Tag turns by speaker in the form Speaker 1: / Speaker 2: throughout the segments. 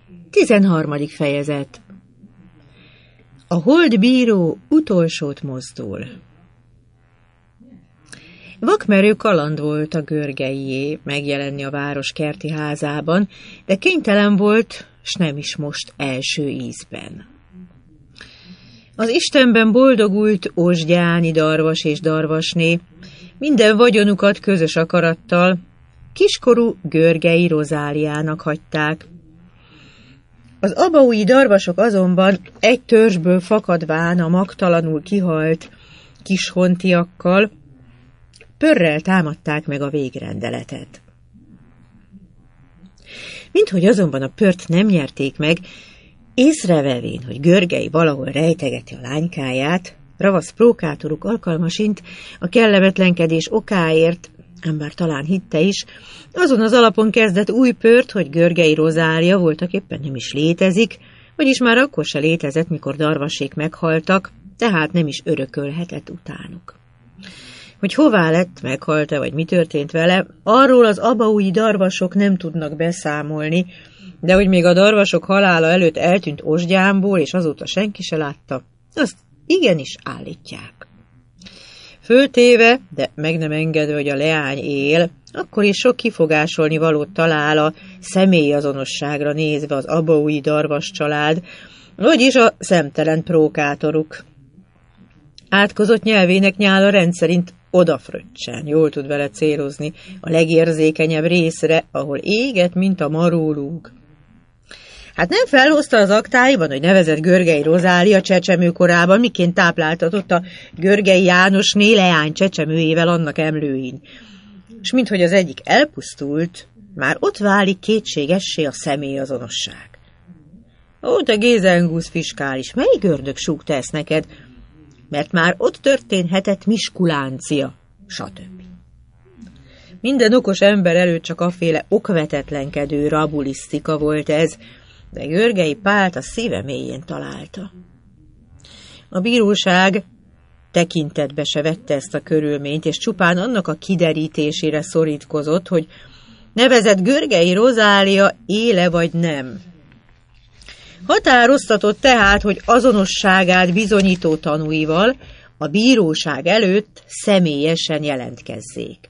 Speaker 1: 13. fejezet. A holdbíró utolsót mozdul. Vakmerő kaland volt a Görgeié megjelenni a város kerti házában, de kénytelen volt, s nem is most első ízben. Az Istenben boldogult Osgyáni darvas és darvasné minden vagyonukat közös akarattal kiskorú Görgei Rozáliának hagyták. Az abaúi darvasok azonban egy törzsből fakadván a magtalanul kihalt kishontiakkal pörrel támadták meg a végrendeletet. Minthogy azonban a pört nem nyerték meg, észrevevén, hogy Görgei valahol rejtegeti a lánykáját, ravasz prókátoruk alkalmasint a kellemetlenkedés okáért, ám talán hitte is, azon az alapon kezdett új pört, hogy Görgei Rozália voltaképpen nem is létezik, vagyis már akkor se létezett, mikor darvasék meghaltak, tehát nem is örökölhetett utánuk. Hogy hová lett, meghalt-e, vagy mi történt vele, arról az abaúi darvasok nem tudnak beszámolni, de hogy még a darvasok halála előtt eltűnt Osgyánból, és azóta senki se látta, azt igenis állítják. Föltéve, de meg nem engedve, hogy a leány él, akkor is sok kifogásolni valót talál a személyazonosságra nézve az abaúi darvas család, vagyis a szemtelen prókátoruk. Átkozott nyelvének nyála rendszerint odafröccsen, jól tud vele célozni a legérzékenyebb részre, ahol éget, mint a marólúg. Hát nem felhozta az aktáiban, hogy nevezett Görgei Rozália csecsemőkorában, miként tápláltatott a Görgei Jánosné leány csecsemőjével annak emlőin. És minthogy az egyik elpusztult, már ott válik kétségessé a személyazonosság. Ó, te Gézengusz fiskális, melyik ördög súgta ezt neked? Mert már ott történhetett miskuláncia, stb. Minden okos ember előtt csak aféle okvetetlenkedő rabulisztika volt ez, de Görgei Pált a szíve mélyén találta. A bíróság tekintetbe se vette ezt a körülményt, és csupán annak a kiderítésére szorítkozott, hogy nevezett Görgei Rozália éle vagy nem. Határoztatott tehát, hogy azonosságát bizonyító tanúival a bíróság előtt személyesen jelentkezzék.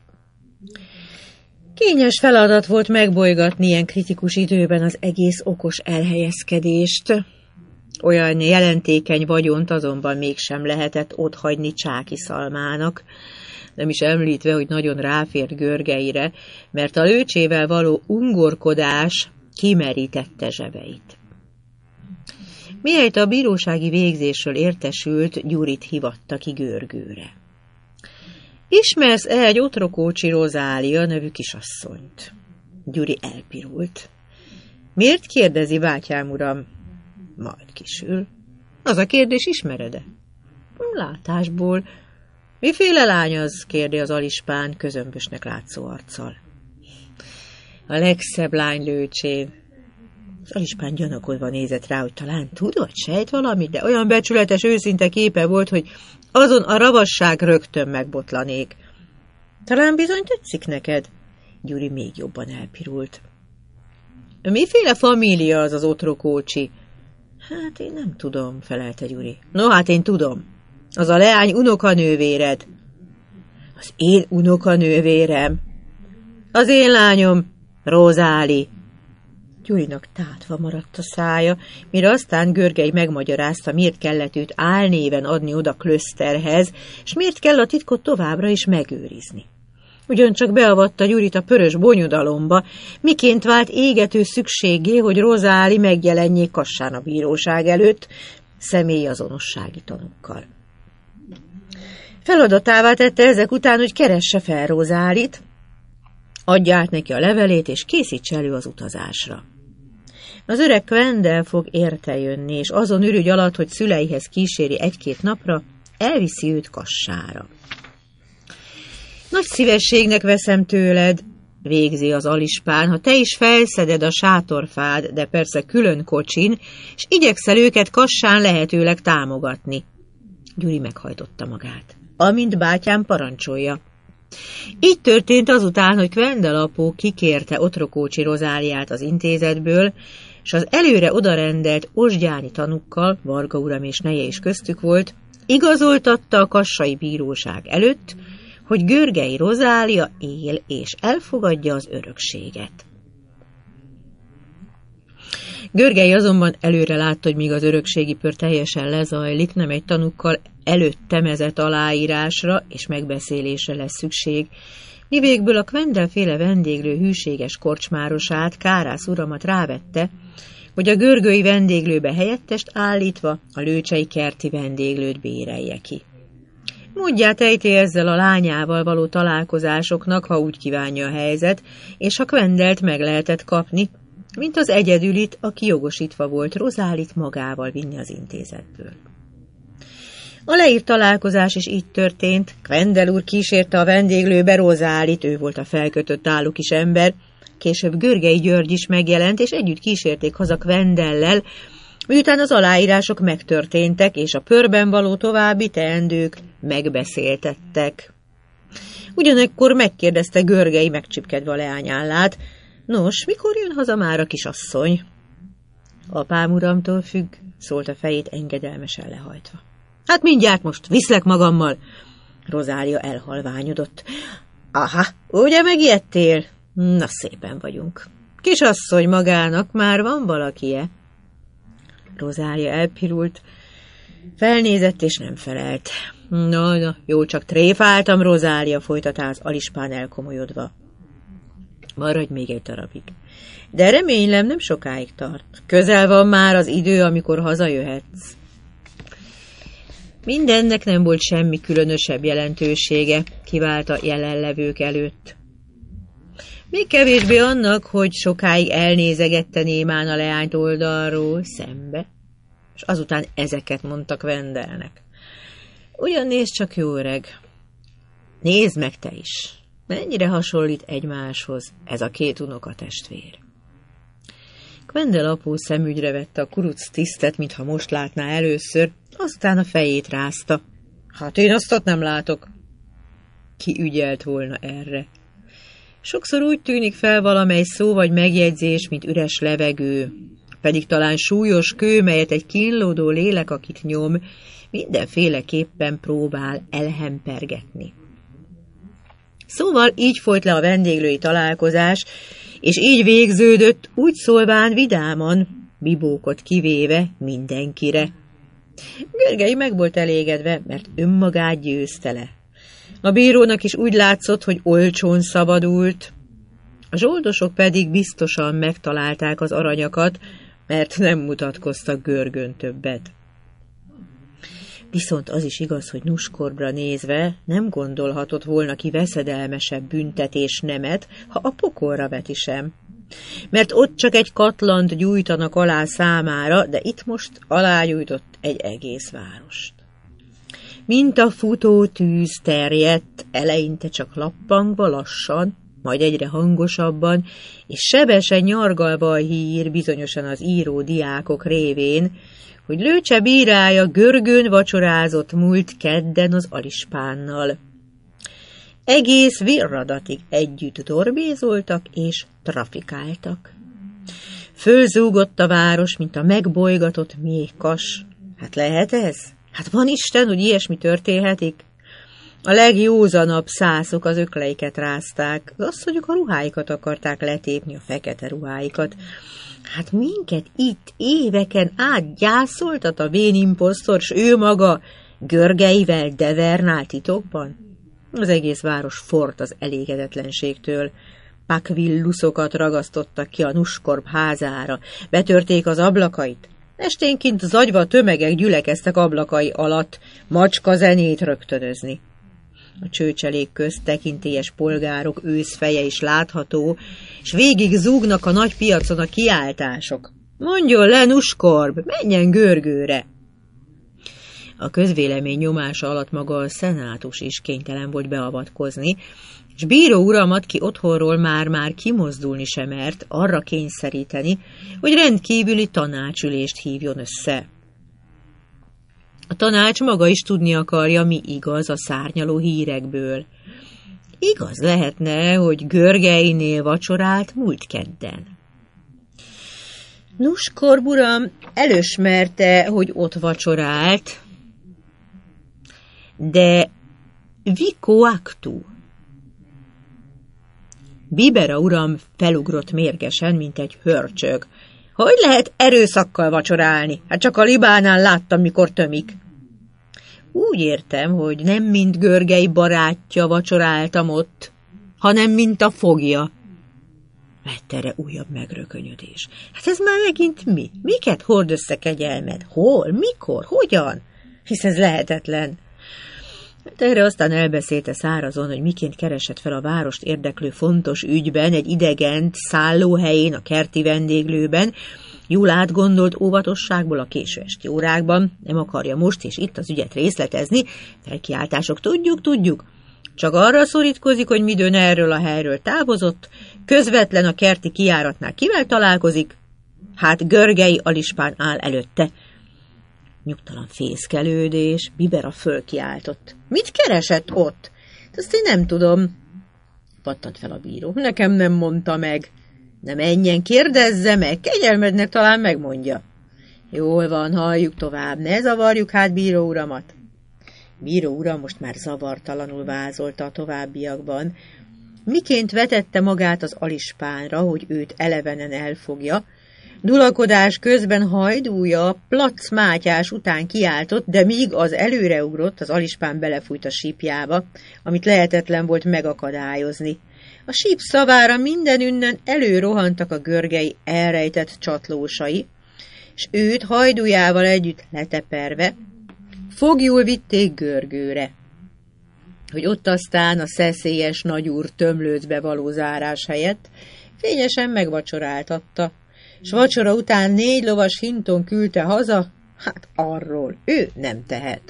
Speaker 1: Kényes feladat volt megbolygatni ilyen kritikus időben az egész okos elhelyezkedést. Olyan jelentékeny vagyont azonban mégsem lehetett otthagyni Csáky Szalmának, nem is említve, hogy nagyon ráfért Görgeire, mert a lőcsével való ungorkodás kimerítette zsebeit. Mihelyt a bírósági végzésről értesült, Gyurit hívatta ki Görgőre. Ismersz-e egy Otrokócsi Rozália nevű kisasszonyt? Gyuri elpirult. Miért kérdezi, bátyám uram? Majd kisül. Az a kérdés, ismered-e? Látásból. Miféle lány az? Kérdi az alispán közömbösnek látszó arccal. A legszebb lány lőcsén. Az alispán gyanakodva nézett rá, hogy talán tudod, sejt valamit, de olyan becsületes, őszinte képe volt, hogy azon a ravasság rögtön megbotlanék. Talán bizony tetszik neked? Gyuri még jobban elpirult. Miféle família az Otrokócsi? Hát én nem tudom, felelte Gyuri. No, hát én tudom. Az a leány unokanővéred. Az én unokanővérem? Az én lányom, Rozáli. Gyurinak tátva maradt a szája, mire aztán Görgei megmagyarázta, miért kellett őt álnéven adni oda Klöszterhez, és miért kell a titkot továbbra is megőrizni. Ugyancsak beavatta Gyurit a pörös bonyodalomba, miként vált égető szükségé, hogy Rozáli megjelenjék Kassán a bíróság előtt, személyazonossági tanúkkal. Feladatává tette ezek után, hogy keresse fel Rozálit, adja át neki a levelét, és készítse elő az utazásra. Az öreg Kvendel fog értejönni, és azon ürügy alatt, hogy szüleihez kíséri egy-két napra, elviszi őt Kassára. Nagy szívességnek veszem tőled, végzi az alispán, ha te is felszeded a sátorfád, de persze külön kocsin, és igyekszel őket Kassán lehetőleg támogatni. Gyuri meghajtotta magát. Amint bátyám parancsolja. Így történt azután, hogy Kvendel apó kikérte Otrokócsi Rozáliát az intézetből, s az előre odarendelt osgyáni tanukkal, Varga uram és neje is köztük volt, igazoltatta a kassai bíróság előtt, hogy Görgei Rozália él és elfogadja az örökséget. Görgei azonban előre látta, hogy míg az örökségi pör teljesen lezajlik, nem egy tanukkal előtt temezett aláírásra és megbeszélésre lesz szükség, mivégből a Kvendel-féle vendéglő hűséges korcsmárosát, Kárász uramat rávette, hogy a görgői vendéglőbe helyettest állítva a lőcsei kerti vendéglőt bérelje ki. Módját ejti ezzel a lányával való találkozásoknak, ha úgy kívánja a helyzet, és ha Kvendelt meg lehetett kapni, mint az egyedülit, aki jogosítva volt Rozálit magával vinni az intézetből. A leírt találkozás is így történt. Kvendel úr kísérte a vendéglőbe Rozálit, ő volt a felkötött állukis ember. Később Görgei György is megjelent, és együtt kísérték haza Kvendellel, miután az aláírások megtörténtek, és a pörben való további teendők megbeszéltettek. Ugyanekkor megkérdezte Görgei megcsipkedve a leányállát: nos, mikor jön haza már a kisasszony? Apám uramtól függ, szólt a fejét engedelmesen lehajtva. Hát mindjárt most, viszlek magammal. Rozália elhalványodott. Aha, ugye megijedtél? Na, szépen vagyunk. Kisasszony magának már van valakie? Rozália elpirult, felnézett és nem felelt. Na, jó, csak tréfáltam, Rozália, folytatta az alispán elkomolyodva. Maradj még egy darabig. De remélem nem sokáig tart. Közel van már az idő, amikor hazajöhetsz. Mindennek nem volt semmi különösebb jelentősége, kivált a jelenlevők előtt. Még kevésbé annak, hogy sokáig elnézegette némán a leányt oldalról szembe, és azután ezeket mondtak Kvendelnek. Ugyan nézd csak, jó öreg, nézd meg te is, mennyire hasonlít egymáshoz ez a két unokatestvér. Kvendel apó szemügyre vette a kuruc tisztet, mintha most látná először, aztán a fejét rázta. Hát én azt nem látok. Ki ügyelt volna erre? Sokszor úgy tűnik fel valamely szó vagy megjegyzés, mint üres levegő, pedig talán súlyos kő, melyet egy kínlódó lélek, akit nyom, mindenféleképpen próbál elhempergetni. Szóval így folyt le a vendéglői találkozás, és így végződött, úgy szólván vidáman, Bibókot kivéve mindenkire. Görgei meg volt elégedve, mert önmagát győzte le. A bírónak is úgy látszott, hogy olcsón szabadult. A zsoldosok pedig biztosan megtalálták az aranyakat, mert nem mutatkoztak Görgön többet. Viszont az is igaz, hogy Nuskorbra nézve nem gondolhatott volna ki veszedelmesebb büntetés nemet, ha a pokolra veti sem. Mert ott csak egy katlant gyújtanak alá számára, de itt most alágyújtott egy egész várost. Mint a futó tűz terjedt, eleinte csak lappangva lassan, majd egyre hangosabban, és sebesen nyargalva a hír bizonyosan az író diákok révén, hogy Lőcse bírája Görgőn vacsorázott múlt kedden az alispánnal. Egész virradatig együtt dorbézoltak és trafikáltak. Fölzúgott a város, mint a megbolygatott méhkas. Hát lehet ez? Hát van Isten, hogy ilyesmi történhetik? A legjózanabb szászok az ökleiket rázták, az asszonyok a ruháikat akarták letépni, a fekete ruháikat. Hát minket itt éveken át gyászoltat a vén imposztor, s ő maga Görgeivel devernál titokban? Az egész város forrt az elégedetlenségtől. Pakvilluszokat ragasztottak ki a Nuskorb házára, betörték az ablakait. Esténként zagyva tömegek gyülekeztek ablakai alatt, macska zenét rögtönözni. A csőcselék közt tekintélyes polgárok őszfeje is látható, és végig zúgnak a nagy piacon a kiáltások. Mondjon le, Nuskorb, menjen Görgőre! A közvélemény nyomása alatt maga a szenátus is kénytelen volt beavatkozni, és bíró uramat, ki otthonról már kimozdulni sem mert, arra kényszeríteni, hogy rendkívüli tanácsülést hívjon össze. A tanács maga is tudni akarja, mi igaz a szárnyaló hírekből. Igaz lehetne, hogy Görgeinél vacsorált múlt kedden. Nuskorb uram elismerte, hogy ott vacsorált, de vico actu. Bibera uram felugrott mérgesen, mint egy hörcsög. Hogy lehet erőszakkal vacsorálni? Hát csak a libánál láttam, mikor tömik. Úgy értem, hogy nem mint Görgei barátja vacsoráltam ott, hanem mint a fogja. Lett erre újabb megrökönyödés. Hát ez már megint mi? Miket hord össze kegyelmed? Hol? Mikor? Hogyan? Hisz ez lehetetlen. Hát erre aztán elbeszélte szárazon, hogy miként keresett fel a várost érdeklő fontos ügyben egy idegent szállóhelyén a kerti vendéglőben, jól átgondolt óvatosságból a késő esti órákban, nem akarja most és itt az ügyet részletezni, felkiáltások tudjuk, csak arra szorítkozik, hogy midőn erről a helyről távozott, közvetlen a kerti kijáratnál kivel találkozik, hát Görgei alispán áll előtte. Nyugtalan fészkelődés, Bibera fölkiáltott. Mit keresett ott? Azt én nem tudom. Pattant fel a bíró. Nekem nem mondta meg. Nem menjen, kérdezze meg, kegyelmednek talán megmondja. Jól van, halljuk tovább, ne zavarjuk hát bíró uramat. Bíró uram most már zavartalanul vázolta a továbbiakban, miként vetette magát az alispánra, hogy őt elevenen elfogja. Dulakodás közben hajdúja Plac Mátyás után kiáltott, de míg az előreugrott, az alispán belefújt a sípjába, amit lehetetlen volt megakadályozni. A síp szavára mindenünnen előrohantak a Görgei elrejtett csatlósai, és őt hajdújával együtt leteperve foglyul vitték Görgőre, hogy ott aztán a szeszélyes nagyúr tömlőcbe való zárás helyett fényesen megvacsoráltatta, s vacsora után 4 lovas hinton küldte haza, hát arról ő nem tehet.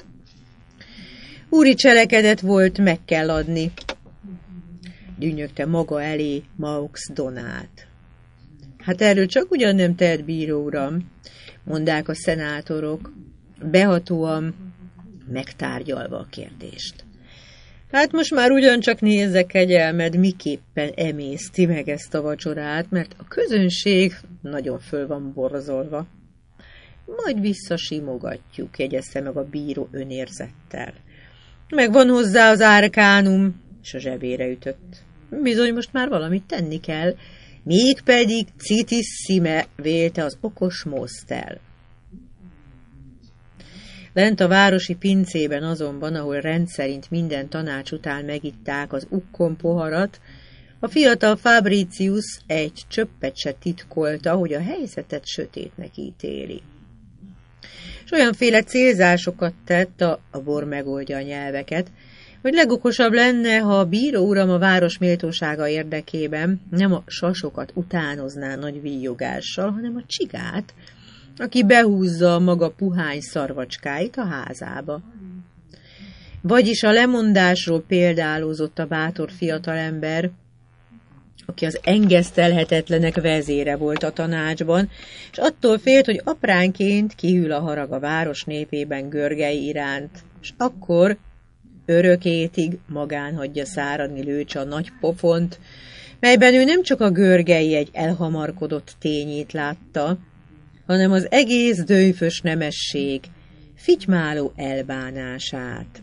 Speaker 1: Úri cselekedet volt, meg kell adni, dünnyögte maga elé Maux Donát. Hát erről csak ugyan nem tehet, bíró uram, mondták a szenátorok, behatóan megtárgyalva a kérdést. Hát most már ugyancsak nézze, kegyelmed, miképpen emészti meg ezt a vacsorát, mert a közönség nagyon föl van borzolva. Majd visszasimogatjuk, jegyezte meg a bíró önérzettel. Megvan hozzá az árkánum, és a zsebére ütött. Bizony most már valamit tenni kell, mégpedig citissime, vélte az okos Mostel. Lent a városi pincében azonban, ahol rendszerint minden tanács után megitták az ukkon poharat, a fiatal Fabricius egy csöppet se titkolta, hogy a helyzetet sötétnek ítéli. És olyanféle célzásokat tett, a bor megoldja a nyelveket, hogy legokosabb lenne, ha a bíró uram a város méltósága érdekében nem a sasokat utánozná nagy víjogással, hanem a csigát, aki behúzza a maga puhány szarvacskáit a házába. Vagyis a lemondásról példálózott a bátor fiatalember, aki az engesztelhetetlenek vezére volt a tanácsban, és attól félt, hogy apránként kihűl a harag a város népében Görgei iránt, és akkor örökétig magán hagyja száradni Lőcse a nagy pofont, melyben ő nem csak a Görgei egy elhamarkodott tényét látta, hanem az egész dőfös nemesség fitymáló elbánását.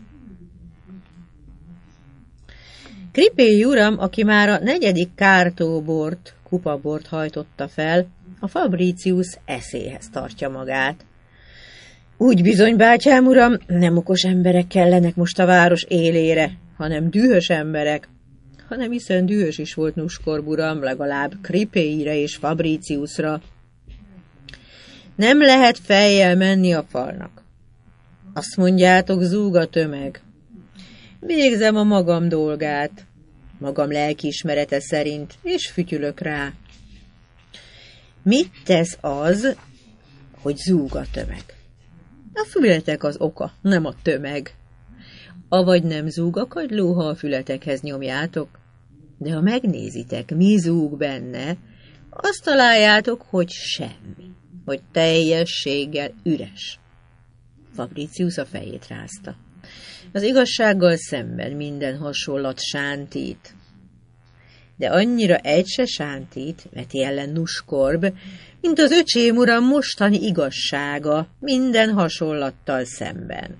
Speaker 1: Kripélyi uram, aki már a 4. kártóbort, kupabort hajtotta fel, a Fabricius eszéhez tartja magát. Úgy bizony, bátyám uram, nem okos emberek kellenek most a város élére, hanem dühös emberek, hanem hiszen dühös is volt Nuskorb uram, legalább Kripélyire és Fabriciusra. Nem lehet fejjel menni a falnak. Azt mondjátok, zúg a tömeg. Végzem a magam dolgát, magam lelkiismerete szerint, és fütyülök rá. Mit tesz az, hogy zúg a tömeg? A fületek az oka, nem a tömeg. Avagy nem zúg a kagyló, ha a fületekhez nyomjátok, de ha megnézitek, mi zúg benne, azt találjátok, hogy semmi, hogy teljességgel üres. Fabricius a fejét rázta. Az igazsággal szemben minden hasonlat sántít. de annyira egy se sántít, veti ellen Nuskorb, mint az öcsém uram mostani igazsága minden hasonlattal szemben.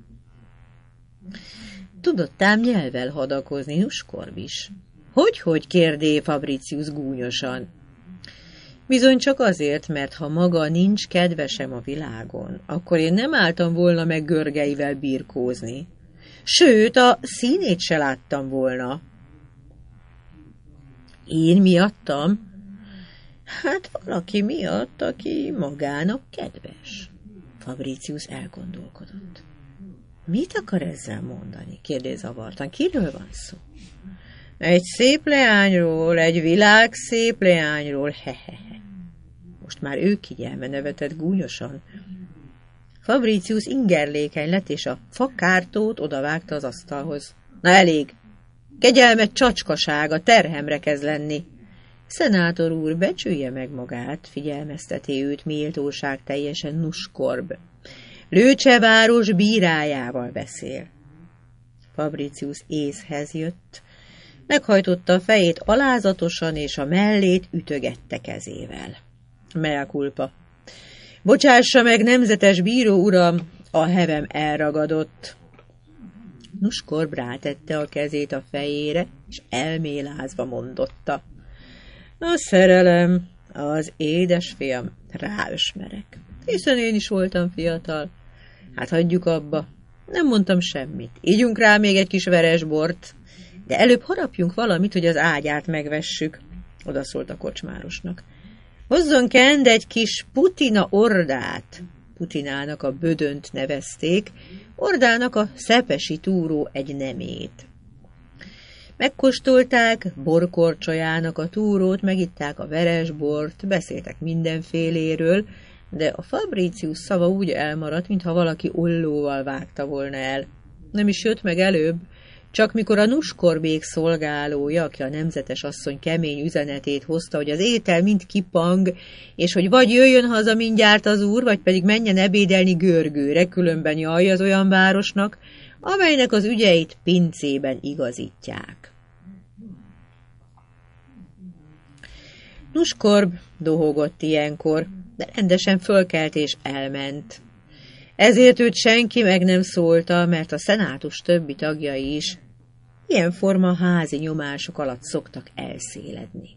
Speaker 1: Tudott ám nyelvvel hadakozni Nuskorb is. Hogy kérdé Fabricius gúnyosan. Bizony csak azért, mert ha maga nincs kedvesem a világon, akkor én nem álltam volna meg görgeivel birkózni. Sőt, a színét se láttam volna. Én miattam? Hát valaki miatt, aki magának kedves. Fabricius elgondolkodott. Mit akar ezzel mondani? Kérdé zavartan. Kiről van szó? Egy szép leányról, egy világszép leányról, hehehe. Most már ő kigyelme nevetett gúnyosan. Fabricius ingerlékeny lett, és a fakártót odavágta az asztalhoz. Na elég! Kegyelmet csacskasága, terhemre kezd lenni. Szenátor úr, becsülje meg magát, figyelmezteti őt méltóság teljesen Nuskorb. Lőcse város bírájával beszél. Fabricius észhez jött, meghajtotta a fejét alázatosan, és a mellét ütögette kezével. Mea culpa. Bocsássa meg, nemzetes bíró uram, a hevem elragadott. Nuskorb rátette a kezét a fejére, és elmélázva mondotta. A szerelem, az édesfiam, ráösmerek. Hiszen én is voltam fiatal. Hát hagyjuk abba. Nem mondtam semmit. Ígyunk rá még egy kis veresbort, de előbb harapjunk valamit, hogy az ágyát megvessük, odaszólt a kocsmárosnak. Hozzon Kend egy kis putina ordát. Putinának a bödönt nevezték, ordának a szepesi túró egy nemét. Megkóstolták borkorcsolyának a túrót, megitták a veresbort, beszéltek mindenféléről, de a Fabricius szava úgy elmaradt, mintha valaki ollóval vágta volna el. Nem is jött meg előbb, csak mikor a Nuskorbék szolgálója, aki a nemzetes asszony kemény üzenetét hozta, hogy az étel mind kipang, és hogy vagy jöjjön haza mindjárt az úr, vagy pedig menjen ebédelni Görgőre, különben jaj az olyan városnak, amelynek az ügyeit pincében igazítják. Nuskorb dohogott ilyenkor, de rendesen fölkelt és elment. Ezért őt senki meg nem szólta, mert a szenátus többi tagjai is ilyen forma házi nyomások alatt szoktak elszéledni.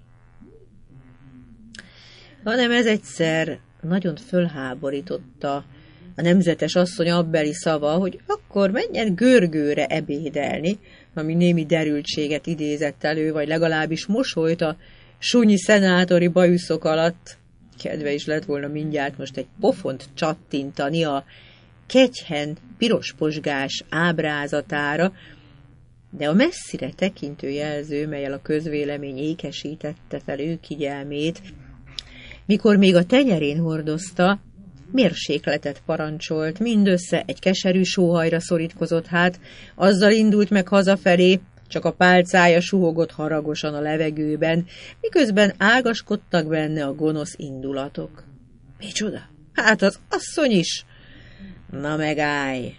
Speaker 1: Hanem ez egyszer nagyon fölháborította a nemzetes asszony abbeli szava, hogy akkor menjen Görgőre ebédelni, ami némi derültséget idézett elő, vagy legalábbis mosolyt a sunyi szenátori bajuszok alatt. Kedve is lett volna mindjárt most egy pofont csattintani a kegyhen pirosposgás ábrázatára, de a messzire tekintő jelző, mellyel a közvélemény ékesítette fel ő kigyelmét, mikor még a tenyerén hordozta, mérsékletet parancsolt, mindössze egy keserű sóhajra szorítkozott hát, azzal indult meg hazafelé, csak a pálcája suhogott haragosan a levegőben, miközben ágaskodtak benne a gonosz indulatok. Micsoda? Hát az asszony is! Na megállj!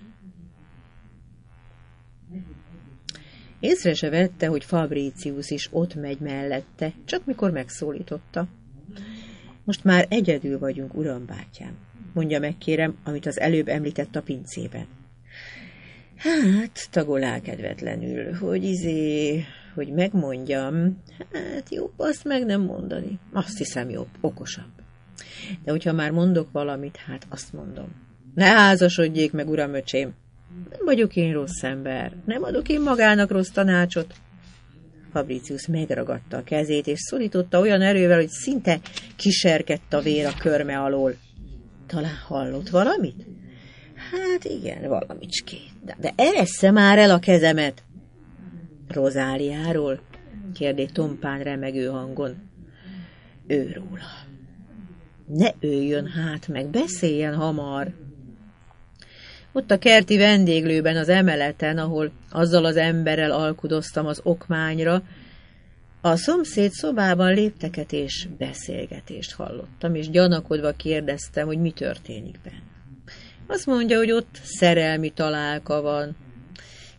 Speaker 1: Észre se vette, hogy Fabricius is ott megy mellette, csak mikor megszólította. Most már egyedül vagyunk, uram bátyám. Mondja meg, kérem, amit az előbb említett a pincében. Hát, tagolál kedvetlenül, hogy megmondjam, hát jobb azt meg nem mondani. Azt hiszem jobb, okosabb. De hogyha már mondok valamit, hát azt mondom. Ne házasodjék meg, uram öcsém. Nem vagyok én rossz ember, nem adok én magának rossz tanácsot. Fabricius megragadta a kezét, és szorította olyan erővel, hogy szinte kiserkedt a vér a körme alól. Talán hallott valamit? Hát igen, valamicskét. De eressze már el a kezemet. Rozáliáról? Kérdé tompán remegő hangon. Őróla. Ne öljön hát meg, beszéljen hamar. Ott a kerti vendéglőben az emeleten, ahol azzal az emberrel alkudoztam az okmányra, a szomszéd szobában lépteket és beszélgetést hallottam, és gyanakodva kérdeztem, hogy mi történik benne. Azt mondja, hogy ott szerelmi találka van.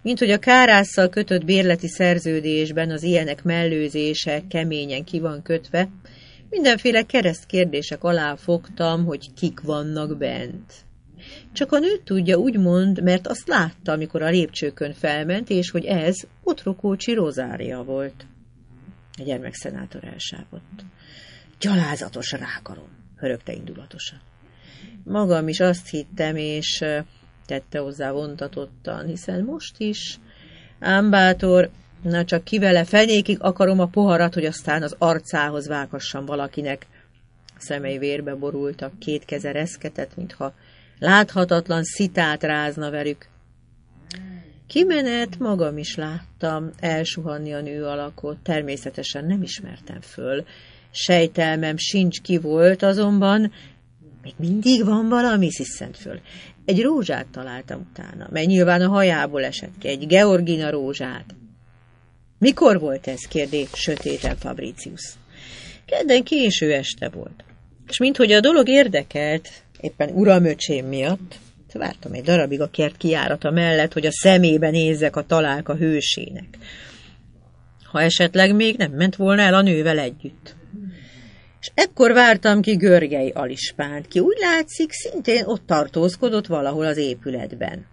Speaker 1: mint hogy a kárásszal kötött bérleti szerződésben az ilyenek mellőzése keményen ki van kötve, mindenféle keresztkérdések alá fogtam, hogy kik vannak bent. Csak a nő tudja, úgymond, mert azt látta, amikor a lépcsőkön felment, és hogy ez Otrokócsi Rozália volt. A gyermekszenátor elsápadt. Gyalázatos rágalom, hörögte indulatosan. Magam is azt hittem, és tette hozzá vontatottan, hiszen most is, ám bátor, na csak kivele fenékig akarom a poharat, hogy aztán az arcához vághassam valakinek. Szemei vérbe borultak, két keze reszketett, mintha láthatatlan szitát rázna velük. Kimenet magam is láttam, elsuhanni a nő alakot, természetesen nem ismertem föl. Sejtelmem sincs ki volt, azonban még mindig van valami, sziszent föl. Egy rózsát találtam utána, mely nyilván a hajából esett ki, egy Georgina rózsát. Mikor volt ez? Kérdé sötéten Fabricius. Kedden késő este volt. És minthogy a dolog érdekelt, éppen uramöcsém miatt, vártam egy darabig a kert kijárata mellett, hogy a szemébe nézzek a találka hősének. Ha esetleg még nem ment volna el a nővel együtt. És ekkor vártam ki Görgei Alispánt, ki úgy látszik, szintén ott tartózkodott valahol az épületben.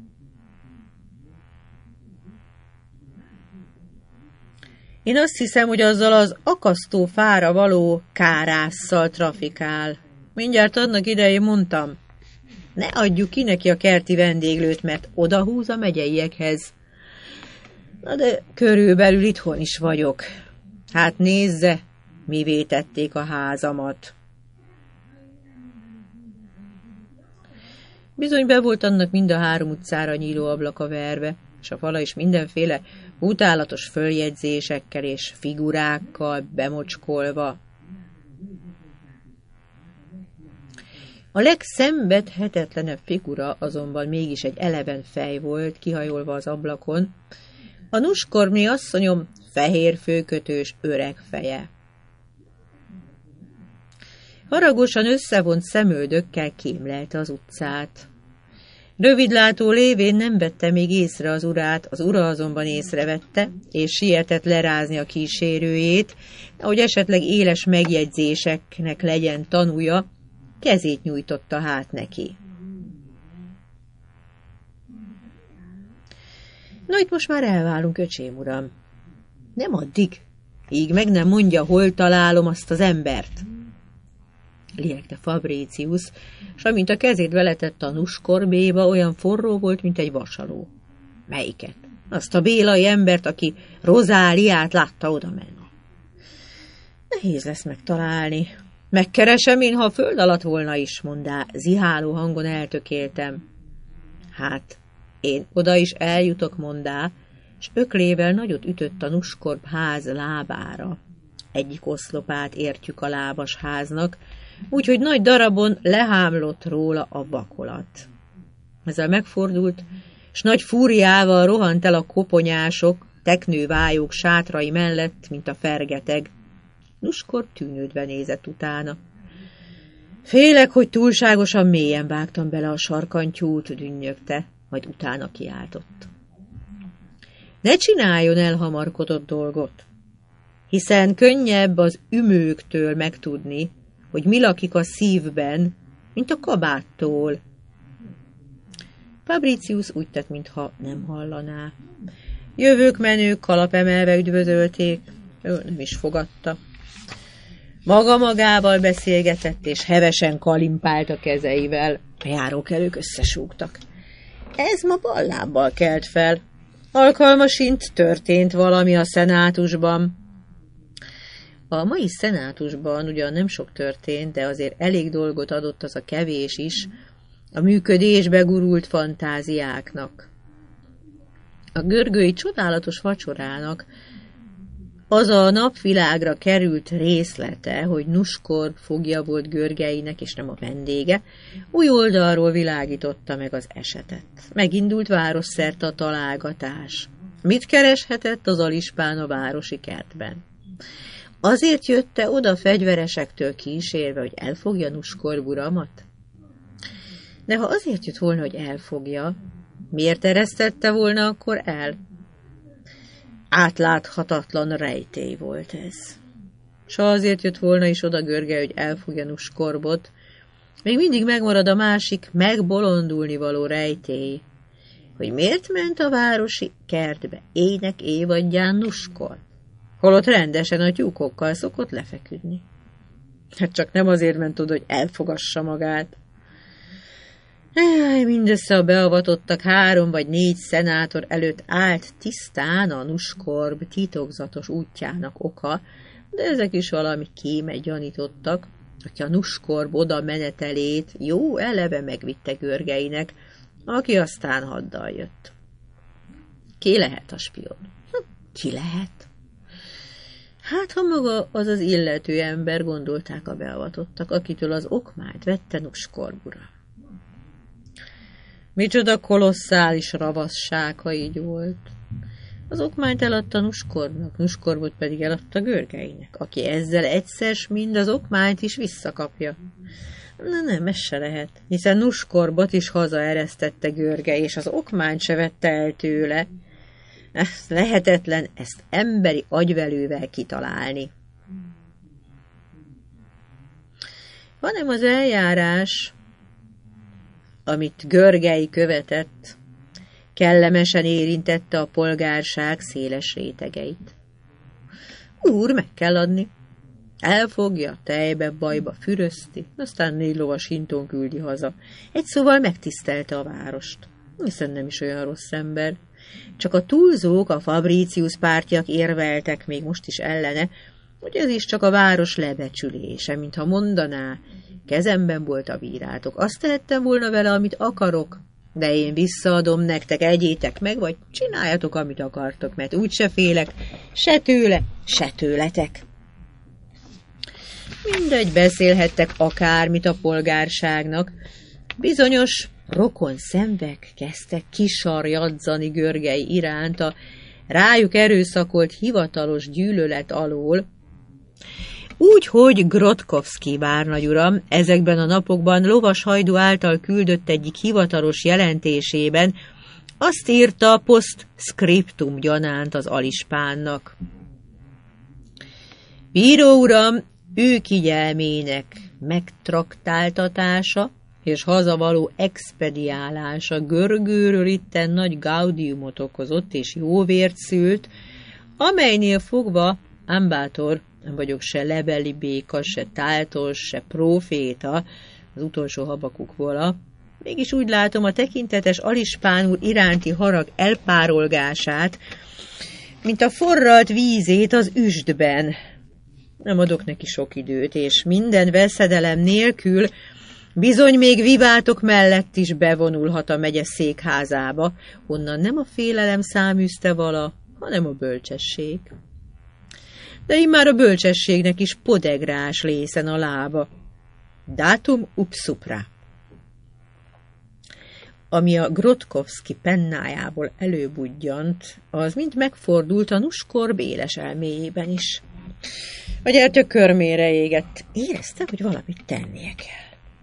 Speaker 1: Én azt hiszem, hogy azzal az akasztó fára való kárásszal trafikál. Mindjárt annak idején mondtam, ne adjuk ki neki a kerti vendéglőt, mert odahúz a megyeiekhez. Na de körülbelül itthon is vagyok. Hát nézze, mivé tették a házamat. Bizony be volt annak mind a 3 utcára nyíló ablaka verve, és a fala is mindenféle utálatos följegyzésekkel és figurákkal bemocskolva. A legszenvedhetetlenebb figura azonban mégis egy eleven fej volt, kihajolva az ablakon, a Nuskorné asszonyom fehér főkötős öreg feje. Haragosan összevont szemöldökkel kémlelte az utcát. Rövidlátó lévén nem vette még észre az urát, az ura azonban észrevette, és sietett lerázni a kísérőjét, ahogy esetleg éles megjegyzéseknek legyen tanúja, kezét nyújtotta hát neki. Na, itt most már elválunk, öcsém uram. Nem addig, íg meg nem mondja, hol találom azt az embert. Liegte Fabricius, s amint a kezét beletett a Nuskorbéba, olyan forró volt, mint egy vasaló. Melyiket? Azt a bélai embert, aki Rozáliát látta oda menni. Nehéz lesz megtalálni. Megkeresem én, ha a föld alatt volna is, mondá, ziháló hangon eltökéltem. Hát, én oda is eljutok, mondá, s öklével nagyot ütött a Nuskorb ház lábára. Egyik oszlopát értjük a lábas háznak, úgyhogy nagy darabon lehámlott róla a vakolat. Ezzel megfordult, s nagy fúriával rohant el a koponyások, teknővájók sátrai mellett, mint a fergeteg. Nuskorb tűnődve nézett utána. Félek, hogy túlságosan mélyen vágtam bele a sarkantyút, dünnyögte, majd utána kiáltott. Ne csináljon elhamarkodott dolgot, hiszen könnyebb az ümőktől megtudni, hogy mi lakik a szívben, mint a kabáttól. Fabricius úgy tett, mintha nem hallaná. Jövők-menők kalapemelve üdvözölték, ő nem is fogadta. Maga magával beszélgetett, és hevesen kalimpált a kezeivel. A járókelők összesúgtak. Ez ma ballábbal kelt fel. Alkalmasint történt valami a szenátusban. A mai szenátusban ugyan nem sok történt, de azért elég dolgot adott az a kevés is a működésbe gurult fantáziáknak. A görgői csodálatos vacsorának az a napvilágra került részlete, hogy Nuskorb fogja volt Görgeinek, és nem a vendége, új oldalról világította meg az esetet. Megindult városszerte a találgatás. Mit kereshetett az Alispán a városi kertben? Azért jött-e oda fegyveresektől kísérve, hogy elfogja Nuskorb uramat? De ha azért jött volna, hogy elfogja, Miért eresztette volna akkor el? Átláthatatlan rejtély volt ez. S azért jött volna is oda Görgely, hogy elfogja Nuskorbot, még mindig megmarad a másik megbolondulni való rejtély, hogy miért ment a városi kertbe ének évadján Nuskor, holott rendesen a tyúkokkal szokott lefeküdni. Hát csak nem azért ment oda, hogy elfogassa magát. Mindössze a beavatottak 3 vagy 4 szenátor előtt állt tisztán a Nuskorb titokzatos útjának oka, de ezek is valami kémet gyanítottak, aki a Nuskorb oda menetelét jó eleve megvitte Görgeinek, aki aztán haddal jött. Ki lehet a spion? Ki lehet? Hát, ha maga az az illető ember, gondolták a beavatottak, akitől az okmányt vette Nuskorb ura. Micsoda kolosszális ravasság, ha így volt. Az okmányt eladta Nuskorbnak, Nuskorbot pedig eladta Görgeinek, aki ezzel egyszer mind az okmányt is visszakapja. Nem, ez se lehet, hiszen Nuskorbot is hazaeresztette Görgely, és az okmányt se vette el tőle. Ez lehetetlen ezt emberi agyvelővel kitalálni. Hanem az eljárás, amit Görgely követett, kellemesen érintette a polgárság széles rétegeit. Úr, meg kell adni. Elfogja, tejbe, bajba fürözti, aztán 4 lovas hinton küldi haza. Egy szóval megtisztelte a várost. Hiszen nem is olyan rossz ember. Csak a túlzók, a Fabricius pártjak érveltek még most is ellene, hogy ez is csak a város lebecsülése, mintha mondaná, kezemben volt a bírátok. Azt tehettem volna vele, amit akarok, de én visszaadom nektek, egyétek meg, vagy csináljatok, amit akartok, mert úgyse félek, se tőle, se tőletek. Mindegy, beszélhettek akármit a polgárságnak. Bizonyos rokon szemvek kezdtek kisarjadzani Görgely iránt a rájuk erőszakolt hivatalos gyűlölet alól, úgyhogy Grotkovszky várnagyuram ezekben a napokban Lovashajdú által küldött egyik hivatalos jelentésében azt írta post-scriptum gyanánt az alispánnak. Bíró uram, ő kigyelmének megtraktáltatása és hazavaló expediálása Görgőről itten nagy gaudiumot okozott és jó vért szült, amelynél fogva Ambátor, nem vagyok se lebeli béka, se táltos, se próféta, az utolsó Habakuk vola, mégis úgy látom a tekintetes alispán úr iránti harag elpárolgását, mint a forralt vízét az üstben. Nem adok neki sok időt, és minden veszedelem nélkül bizony még viváltok mellett is bevonulhat a megye székházába, onnan nem a félelem száműzte vala, hanem a bölcsesség. De immár a bölcsességnek is podegrás lészen a lába. Datum upsupra. Ami a Grotkovszky pennájából előbudjant, az mind megfordult a Nuskorb éles elméjében is. A gyertya körmére égett. Érezte, hogy valamit tennie kell.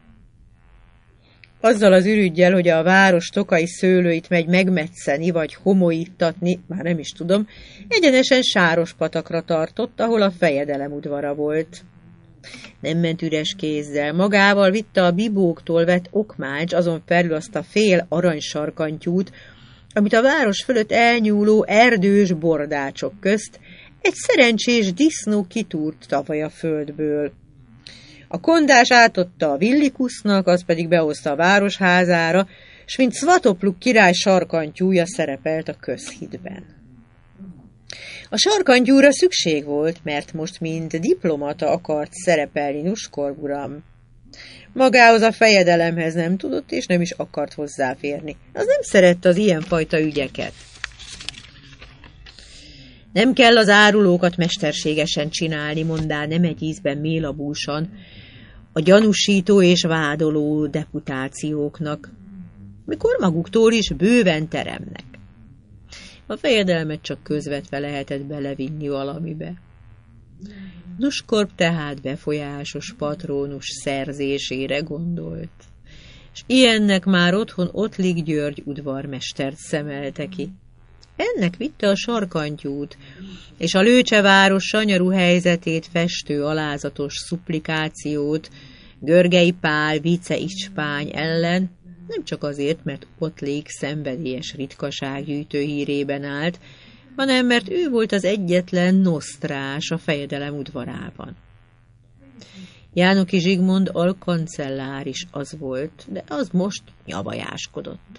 Speaker 1: Azzal az ürüggyel, hogy a város tokai szőlőit megy megmetszeni, vagy homolyítatni, már nem is tudom, egyenesen Sárospatakra tartott, ahol a fejedelem udvara volt. Nem ment üres kézzel, magával vitte a bibóktól vett okmács, azon felül azt a fél aranysarkantyút, amit a város fölött elnyúló erdős bordácsok közt egy szerencsés disznó kitúrt tavaly a földből. A kondás átadta a Villikusznak, az pedig behozta a városházára, s mint Szvatopluk király sarkantyúja szerepelt a közhitben. A sarkantyúra szükség volt, mert most mint diplomata akart szerepelni Nuskorb uram. Magához a fejedelemhez nem tudott, és nem is akart hozzáférni. Az nem szerette az ilyenfajta ügyeket. Nem kell az árulókat mesterségesen csinálni, mondá nem egy ízben mélabúsan, a gyanúsító és vádoló deputációknak, mikor maguktól is bőven teremnek. A fejedelmet csak közvetve lehetett belevinni valamibe. Nuskorb tehát befolyásos patrónus szerzésére gondolt. s ilyennek már otthon Ottlik György udvarmestert szemelte ki. Ennek vitte a sarkantyút, és a Lőcseváros sanyarú helyzetét festő alázatos szupplikációt Görgei Pál vice ispány ellen, nem csak azért, mert Ottlik szenvedélyes ritkasággyűjtő hírében állt, hanem mert ő volt az egyetlen nosztrás a fejedelem udvarában. Jánoky Zsigmond alkancellár is az volt, de az most nyavajáskodott.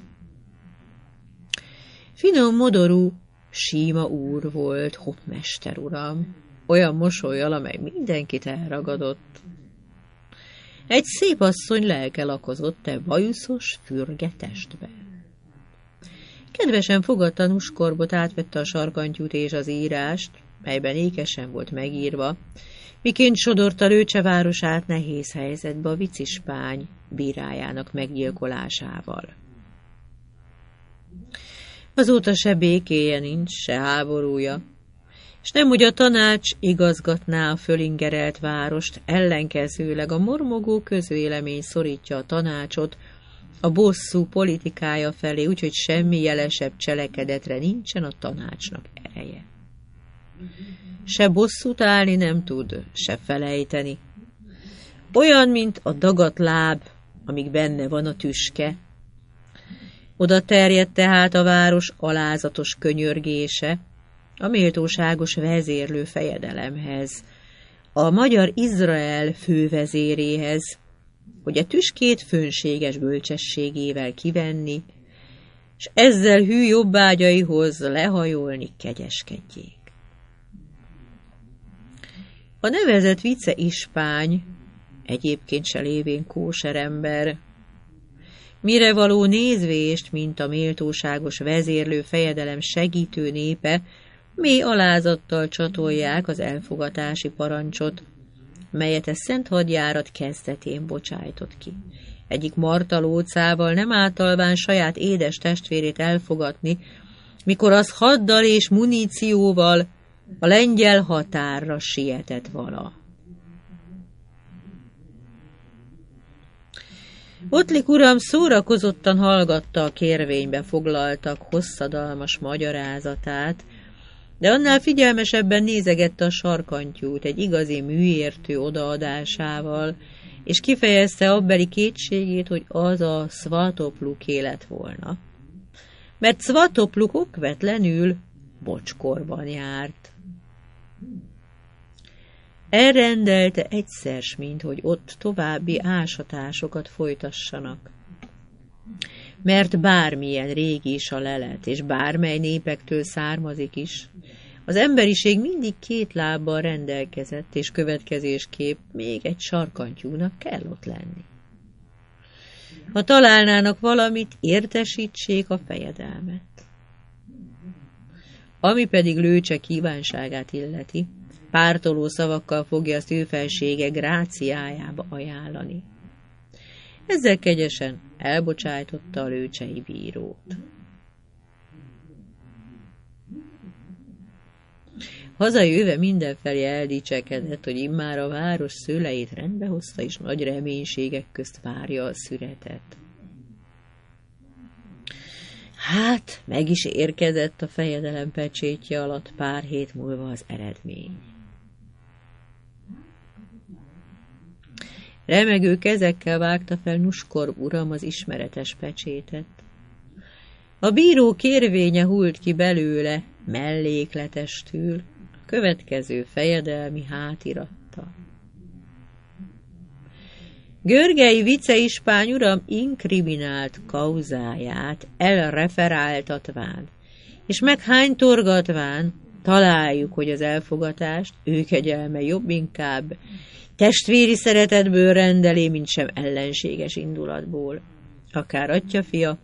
Speaker 1: Finom modorú, síma úr volt, hoppmester uram, olyan mosollyal, amely mindenkit elragadott. Egy szép asszony lelke lakozott bajuszos, fürge testbe. Kedvesen fogadta Nuskorbot, átvette a sarkantyút és az írást, melyben ékesen volt megírva, miként sodorta Lőcsevárosát nehéz helyzetbe a vicispány bírájának meggyilkolásával. Azóta se békéje nincs, se háborúja, és nem úgy a tanács igazgatná a fölingerelt várost, ellenkezőleg a mormogó közvélemény szorítja a tanácsot a bosszú politikája felé, úgyhogy semmi jelesebb cselekedetre nincsen a tanácsnak ereje. Se bosszút állni nem tud, se felejteni. Olyan, mint a dagadt láb, amíg benne van a tüske. Oda terjedt tehát a város alázatos könyörgése a méltóságos vezérlő fejedelemhez, a magyar Izrael fővezéréhez, hogy a tüskét fönséges bölcsességével kivenni, és ezzel hű jobbágyaihoz lehajolni kegyeskedjék. A nevezett vice ispány, egyébként se lévén kóser ember, mire való nézvést, mint a méltóságos vezérlő fejedelem segítő népe, mély alázattal csatolják az elfogatási parancsot, melyet a szent hadjárat kezdetén bocsájtott ki. Egyik Marta lócával nem általván saját édes testvérét elfogatni, mikor az haddal és munícióval a lengyel határra sietett vala. Ottlik uram szórakozottan hallgatta a kérvénybe foglaltak hosszadalmas magyarázatát, de annál figyelmesebben nézegette a sarkantyút egy igazi műértő odaadásával, és kifejezte abbeli kétségét, hogy az a Szvatopluké lett volna. Mert Szvatopluk okvetlenül Bocskorban járt. Elrendelte egyszer, mint hogy ott további ásatásokat folytassanak. Mert bármilyen régi is a lelet, és bármely népektől származik is, az emberiség mindig két lábbal rendelkezett, és következésképp még egy sarkantyúnak kell ott lenni. Ha találnának valamit, értesítsék a fejedelmet. Ami pedig Lőcse kívánságát illeti, pártoló szavakkal fogja azt ő felsége gráciájába ajánlani. Ezzel kegyesen elbocsájtotta a lőcsei bírót. Hazajöve mindenfelé eldicsekedett, hogy immár a város szőleit rendbe hozta, és nagy reménységek közt várja a szüretet. Hát, meg is érkezett a fejedelem pecsétje alatt pár hét múlva az eredmény. Remegő kezekkel vágta fel Nuskorb uram az ismeretes pecsétet. A bíró kérvénye hult ki belőle mellékletestül, a következő fejedelmi hátiratta. Görgei viceispány uram inkriminált kauzáját elreferáltatván, és meghánytorgatván találjuk, hogy az elfogatást ő kegyelme jobb inkább testvéri szeretetből rendeli, mint sem ellenséges indulatból. Akár atyafia,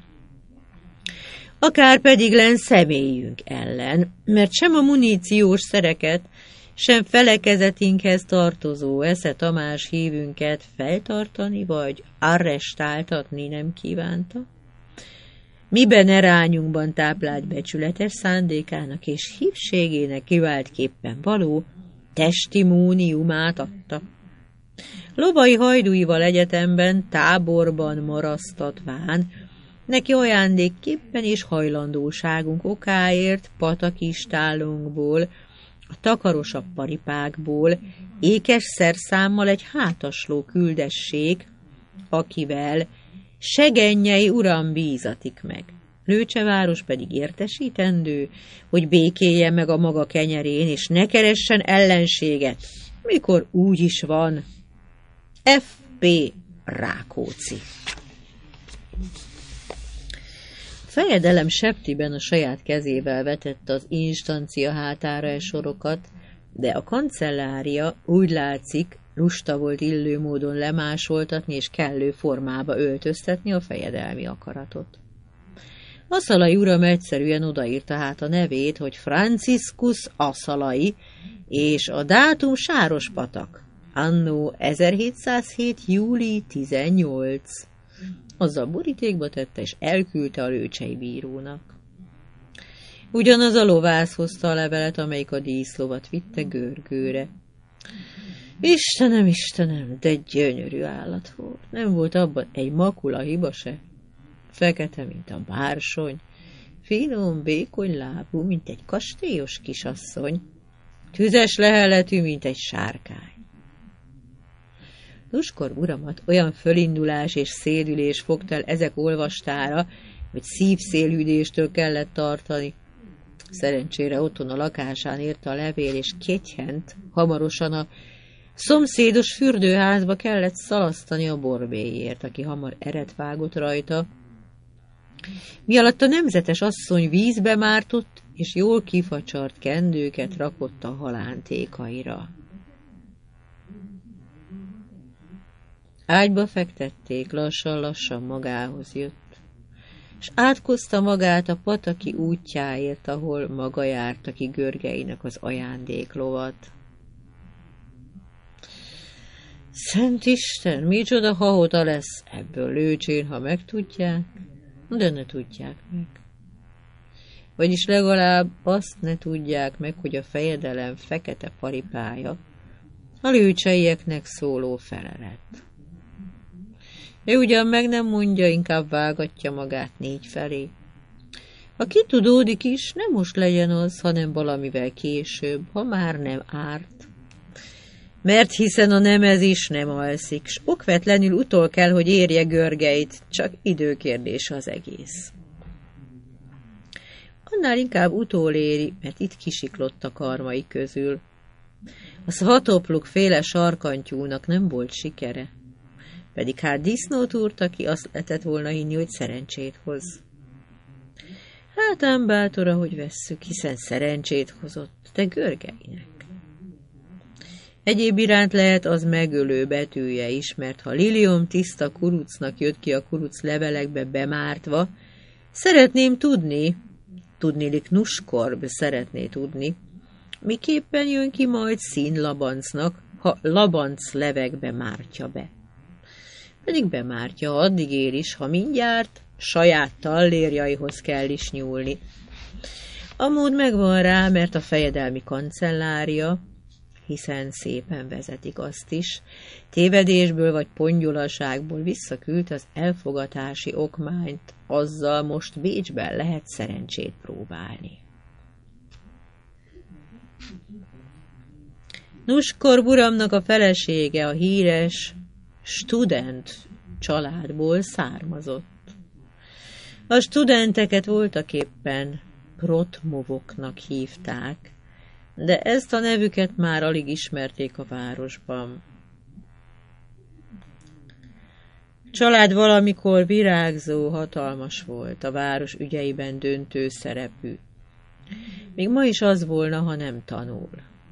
Speaker 1: akár pedig len személyünk ellen, mert sem a muníciós szereket, sem felekezetinkhez tartozó Esze Tamás hívünket feltartani vagy arrestáltatni nem kívánta, miben erányunkban táplált becsületes szándékának és hívségének kiváltképpen való testimóniumát adta. Lobai hajdúival egyetemben, táborban marasztatván, neki ajándékképpen és hajlandóságunk okáért patakistálunkból, a takarosabb paripákból, ékes szerszámmal egy hátasló küldessék, akivel Segennyei uram bízatik meg. Lőcseváros pedig értesítendő, hogy békéljen meg a maga kenyerén, és ne keressen ellenséget, mikor úgy is van. F.P. Rákóczi. Fejedelem septiben a saját kezével vetette az instancia hátára e sorokat, de a kancellária úgy látszik, lusta volt illő módon lemásoltatni és kellő formába öltöztetni a fejedelmi akaratot. Aszalai uram egyszerűen odaírta hát a nevét, hogy Franciscus Aszalai, és a dátum Sárospatak, anno 1707. júli 18. Azzal borítékba tette, és elküldte a lőcsei bírónak. Ugyanaz a lovász hozta a levelet, amelyik a díszlovat vitte Görgőre. Istenem, Istenem, de gyönyörű állat volt. Nem volt abban egy makula hiba se. Fekete, mint a bársony, finom, vékony lábú, mint egy kastélyos kisasszony, tüzes leheletű, mint egy sárkány. Nuskor uramat olyan fölindulás és szédülés fogta el ezek olvastára, hogy szívszélüdéstől kellett tartani. Szerencsére otthon a lakásán érte a levél, és kétjent hamarosan a szomszédos fürdőházba kellett szalasztani a borbélyért, aki hamar eret vágott rajta, mi alatt a nemzetes asszony vízbe mártott, és jól kifacsart kendőket rakott a halántékaira. Ágyba fektették, lassan-lassan magához jött, és átkozta magát a pataki útjáért, ahol maga járta ki Görgeinek az ajándéklovat. Szent Isten, micsoda hahota lesz ebből Lőcsén, ha megtudják, de ne tudják meg. Vagyis legalább azt ne tudják meg, hogy a fejedelem fekete paripája a lőcseieknek szóló felelet. Ő ugyan meg nem mondja, inkább vágatja magát négy felé. Ha kitudódik is, nem most legyen az, hanem valamivel később, ha már nem árt. Mert hiszen a nemezis nem alszik, s okvetlenül utol kell, hogy érje Görgeit, csak időkérdése az egész. Annál inkább utoléri, mert itt kisiklott a karmai közül. A szvatopluk féle sarkantyúnak nem volt sikere, pedig hát disznót úrta ki, azt lehetett volna hinni, hogy szerencsét hoz. Hát ám bátora, hogy vesszük, hiszen szerencsét hozott, de Görgeinek. Egyéb iránt lehet az megölő betűje is, mert ha liliom tiszta kurucnak jött ki a kuruc levelekbe bemártva, szeretném tudni, tudnilik Nuskorb szeretné tudni, miképpen jön ki majd színlabancnak, ha labanc levegbe mártja be. Pedig bemártja, addig ér is, ha mindjárt saját tallérjaihoz kell is nyúlni. A mód megvan rá, mert a fejedelmi kancellária, hiszen szépen vezetik azt is, tévedésből vagy pongyolaságból visszaküldt az elfogatási okmányt, azzal most Bécsben lehet szerencsét próbálni. Nuskorb uramnak a felesége a híres student családból származott. A studenteket voltaképpen protmovoknak hívták, de ezt a nevüket már alig ismerték a városban. Család valamikor virágzó, hatalmas volt, a város ügyeiben döntő szerepű. Még ma is az volna, ha nem tanul.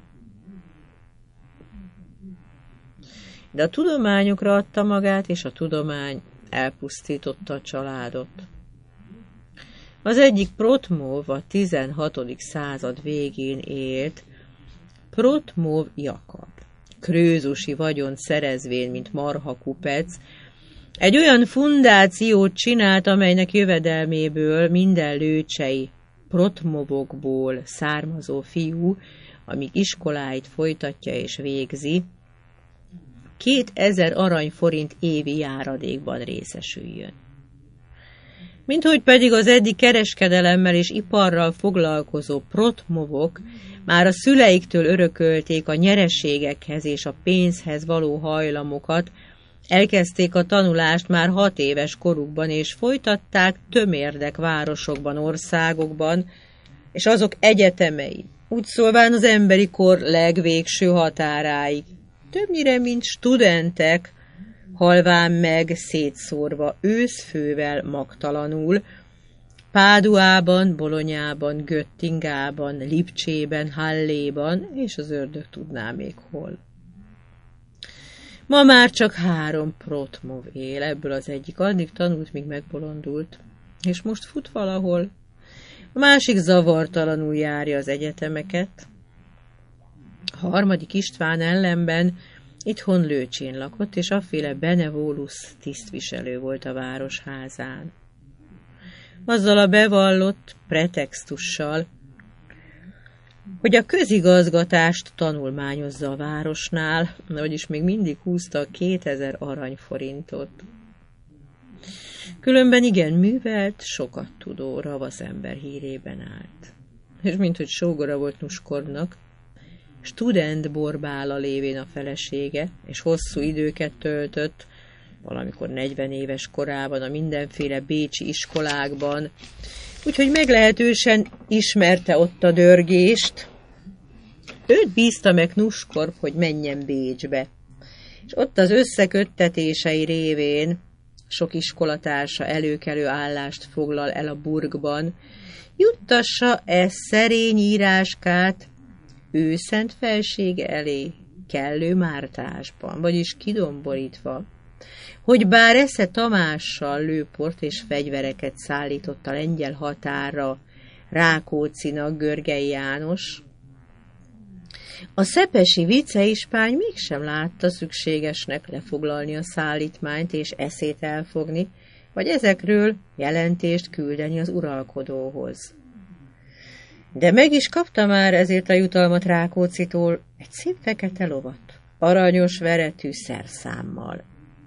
Speaker 1: De a tudományokra adta magát, és a tudomány elpusztította a családot. Az egyik Protmov a 16. század végén élt, Protmov Jakab, krőzusi vagyont szerezvén, mint marha kupec, egy olyan fundációt csinált, amelynek jövedelméből minden lőcsei Protmovokból származó fiú, amíg iskoláit folytatja és végzi, 2000 aranyforint évi járadékban részesüljön. Minthogy pedig az eddig kereskedelemmel és iparral foglalkozó Protmovok már a szüleiktől örökölték a nyereségekhez és a pénzhez való hajlamokat, elkezdték a tanulást már 6 éves korukban, és folytatták tömérdek városokban, országokban, és azok egyetemein, úgy szólván az emberi kor legvégső határáig, többnyire, mint studentek, halván meg szétszórva, őszfővel magtalanul, Páduában, Bolonyában, Göttingában, Lipcsében, Halléban, és az ördög tudná még hol. Ma már csak 3 Protmov él, ebből az egyik addig tanult, míg megbolondult, és most fut valahol. A másik zavartalanul járja az egyetemeket. A harmadik István ellenben itthon Lőcsén lakott, és afféle benevólus tisztviselő volt a városházán. Azzal a bevallott pretextussal, hogy a közigazgatást tanulmányozza a városnál, vagyis még mindig húzta 2000 aranyforintot. Különben igen művelt, sokat tudó ravaszember hírében állt. És minthogy sógora volt Nuskornak, student Borbála lévén a felesége, és hosszú időket töltött, valamikor 40 éves korában a mindenféle bécsi iskolákban, úgyhogy meglehetősen ismerte ott a dörgést. Őt bízta meg Nuskorp, hogy menjen Bécsbe, és ott az összeköttetései révén sok iskolatársa előkelő állást foglal el a burgban, juttassa szerény íráskát ő szent felsége elé kellő mártásban, vagyis kidomborítva, hogy bár Esze Tamással lőport és fegyvereket szállított a lengyel határra Rákóczinak Görgei János, a szepesi viceispány mégsem látta szükségesnek lefoglalni a szállítmányt és Eszét elfogni, vagy ezekről jelentést küldeni az uralkodóhoz. De meg is kapta már ezért a jutalmat Rákóczitól egy szép fekete lovat, aranyos veretű szerszámmal.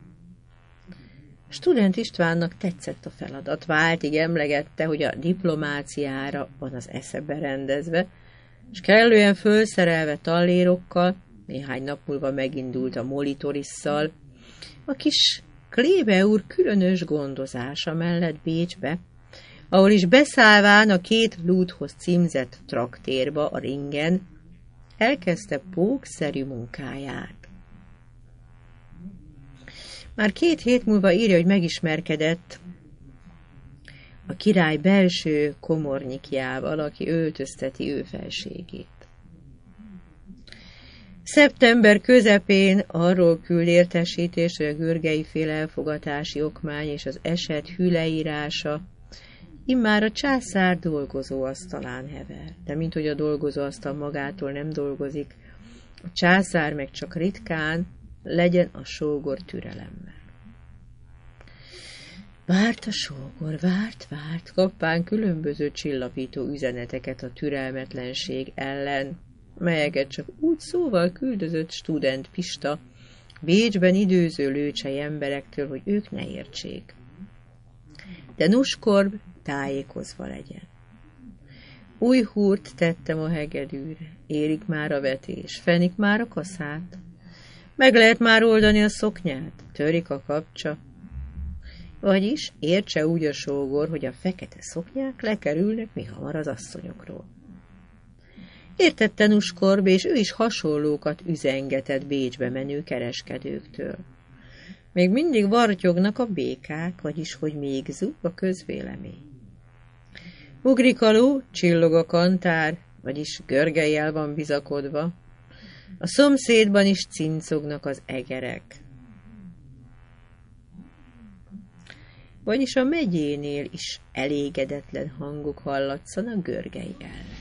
Speaker 1: Student Istvánnak tetszett a feladat, váltig emlegette, hogy a diplomáciára van az esze berendezve, és kellően fölszerelve tallérokkal, néhány nap múlva megindult a Molitorisszal, a kis Klébe úr különös gondozása mellett Bécsbe, ahol is beszállván a 2 lúdhoz címzett traktérba a ringen, elkezdte pókszerű munkáját. Már 2 hét múlva írja, hogy megismerkedett a király belső komornyikjával, aki öltözteti ő felségét. Szeptember közepén arról küld értesítést, hogy a görgei-féle elfogatási okmány és az eset hüleírása immár a császár dolgozóasztalán hever. De minthogy a dolgozóasztal magától nem dolgozik, a császár meg csak ritkán, legyen a sógor türelemmel. Várt a sógor, várt, kapván különböző csillapító üzeneteket a türelmetlenség ellen, melyeket csak úgy szóval küldözött student Pista Bécsben időző lőcsei emberektől, hogy ők ne értsék. De Nuskorb tájékozva legyen. Új húrt tettem a hegedűre, érik már a vetés, fenik már a kaszát, meg lehet már oldani a szoknyát, törik a kapcsa. Vagyis értse úgy a sógor, hogy a fekete szoknyák lekerülnek mihamar az asszonyokról. Értette Nuskorb, és ő is hasonlókat üzengetett Bécsbe menő kereskedőktől. Még mindig vartyognak a békák, vagyis hogy még zúg a közvélemény. Ugrik a ló, csillog a kantár, vagyis Görgei el van bizakodva. A szomszédban is cincognak az egerek. Vagyis a megyénél is elégedetlen hangok hallatszanak Görgei ellen.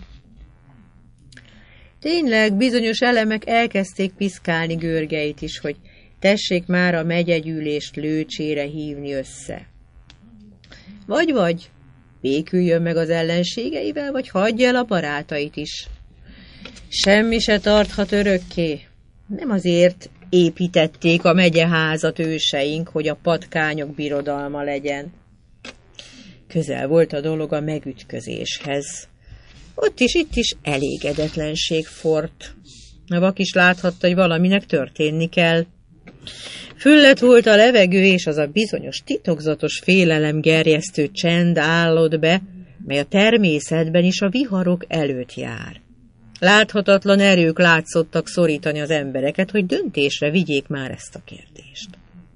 Speaker 1: Tényleg bizonyos elemek elkezdték piszkálni Görgeit is, hogy tessék már a megyegyűlést Lőcsére hívni össze. Vagy, béküljön meg az ellenségeivel, vagy hagyja el a barátait is. Semmi se tarthat örökké. Nem azért építették a megyeházat őseink, hogy a patkányok birodalma legyen. Közel volt a dolog a megütközéshez. Ott is, itt is elégedetlenség forrt. A vak is láthatta, hogy valaminek történni kell. Füllet volt a levegő, és az a bizonyos titokzatos félelem gerjesztő csend állott be, mely a természetben is a viharok előtt jár. Láthatatlan erők látszottak szorítani az embereket, hogy döntésre vigyék már ezt a kérdést.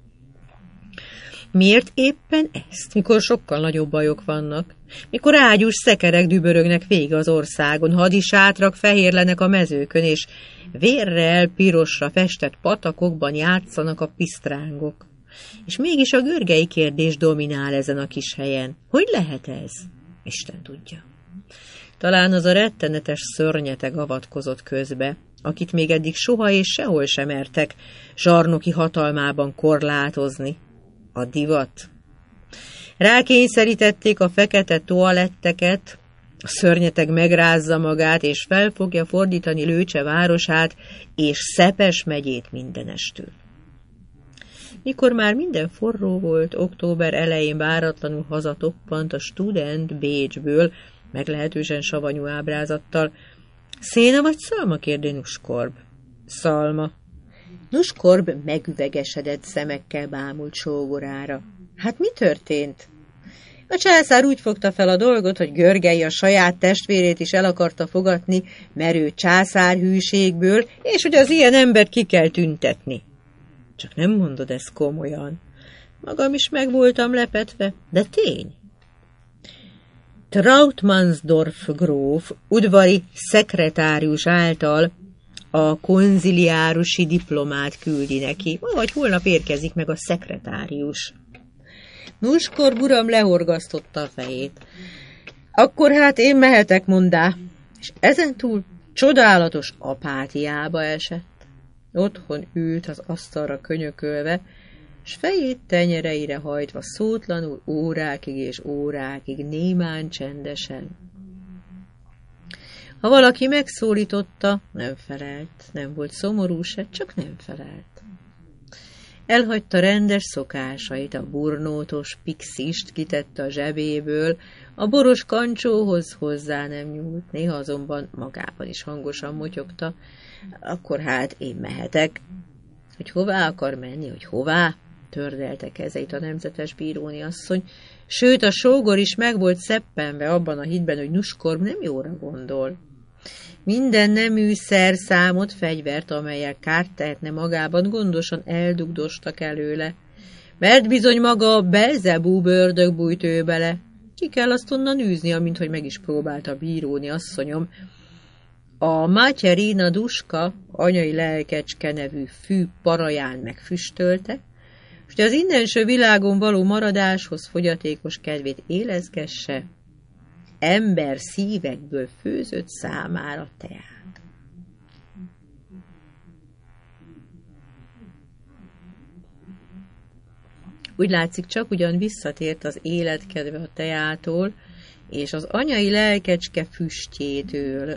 Speaker 1: Miért éppen ezt, mikor sokkal nagyobb bajok vannak? Mikor ágyús szekerek dübörögnek végig az országon, hadisátrak fehérlenek a mezőkön, és vérrel pirosra festett patakokban játszanak a pisztrángok. És mégis a görgei kérdés dominál ezen a kis helyen. Hogy lehet ez? Isten tudja. Talán az a rettenetes szörnyeteg avatkozott közbe, akit még eddig soha és sehol sem mertek zsarnoki hatalmában korlátozni. A divat. Rákényszerítették a fekete toaletteket, a szörnyeteg megrázza magát, és fel fogja fordítani Lőcse városát és Szepes megyét mindenestül. Mikor már minden forró volt, október elején váratlanul hazatoppant a student Bécsből, meglehetősen savanyú ábrázattal. Széna vagy szalma, kérdé Nuskorb. Szalma. Nuskorb megüvegesedett szemekkel bámult sógorára. Hát mi történt? A császár úgy fogta fel a dolgot, hogy Görgei a saját testvérét is el akarta fogadni merő császárhűségből, és hogy az ilyen embert ki kell tüntetni. Csak nem mondod ezt komolyan. Magam is meg voltam lepetve, de tény. Trautmannsdorf gróf udvari szekretárius által a konziliárusi diplomát küldi neki, vagy holnap érkezik meg a szekretárius. Nuskorb uram lehorgasztotta a fejét. Akkor hát én mehetek, mondá, és ezentúl csodálatos apátiába esett. Otthon ült az asztalra könyökölve, s fejét tenyereire hajtva szótlanul órákig és órákig, némán csendesen. Ha valaki megszólította, nem felelt, nem volt szomorú se, csak nem felelt. Elhagyta rendes szokásait, a burnótos pixist kitette a zsebéből, a boros kancsóhoz hozzá nem nyúlt, néha azonban magában is hangosan motyogta. Akkor hát én mehetek. Hogy hová akar menni, hogy hová? Tördelte kezeit a nemzetes bíróni asszony, sőt a sógor is meg volt szeppenve abban a hitben, hogy Nuskorb nem jóra gondol. Minden nemű szerszámot, fegyvert, amelyel kárt tehetne magában, gondosan eldugdostak előle, mert bizony maga a Belzebub ördög bújt ő bele. Ki kell azt onnan űzni, amint hogy meg is próbálta bíróni asszonyom. A Mátyerina Duska anyai lelkecske nevű fű paraján megfüstölte, hogy az innenső világon való maradáshoz fogyatékos kedvét élezgesse, ember szívekből főzött számára teát. Úgy látszik, csak ugyan visszatért az életkedve a teától, és az anyai lelkecske füstjétől.